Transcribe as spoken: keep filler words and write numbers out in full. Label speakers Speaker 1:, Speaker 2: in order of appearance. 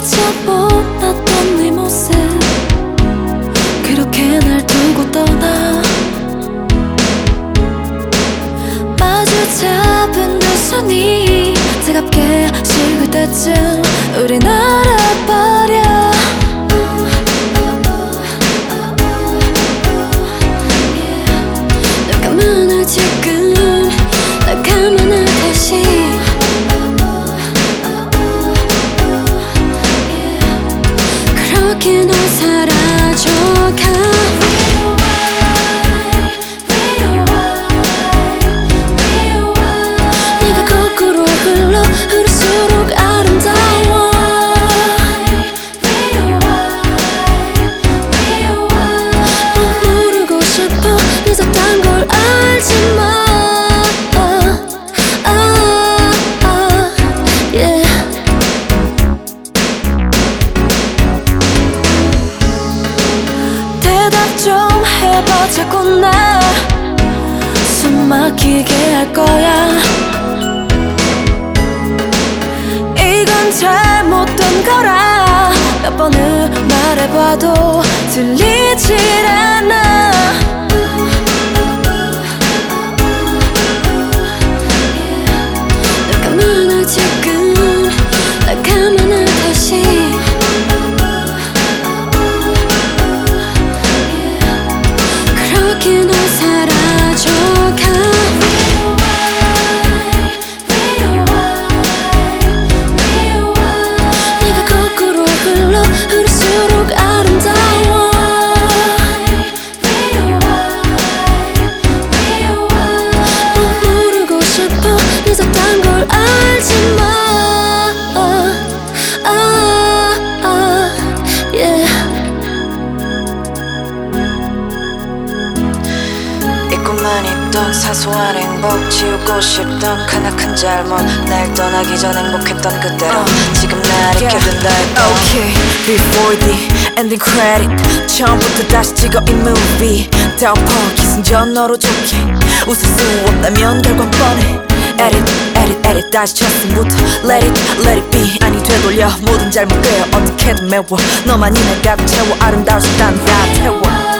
Speaker 1: 지쳐보았던 네 모습 그렇게 날 두고 떠나 마주 잡은 두 손이 차갑게 식을 때쯤 우린 알아버려 널 가만을 지금 날 가만을 다시 그렇게 널 사라져가 네가 거꾸로 흘러 흐를수록 아름다워 꼭 모르고 싶어 늦었단 걸 알지만 좀 해봐 자꾸 나 숨 막히게 할 거야 이건 잘못된 거라 몇 번을 말해봐도 들리질 않아 널 가만을 지금 날 가만을 다시 그렇게 널 사라져가 네가 거꾸로 흘러 흐를수록 아름다워 꼭 모르고 싶어 늦었단 걸 알지만 아, 아, yeah.
Speaker 2: 잊고만 있던 사소한 행복 지우고 싶던 크나큰 잘못 날 떠나기 전 행복했던 그대로 uh, 지금 날 잊게 된다 해도
Speaker 3: Okay, before the ending credit 처음부터 다시 찍어 이 movie 덮어 기승전 너로 좋게 웃을 수 없다면 결과는 뻔해 Edit, edit, edit 다시 첫승부터 Let it, let it be 아니 되돌려 모든 잘못 되어 어떻게든 메워 너만이 날 가득 채워 아름다울 수단 다 태워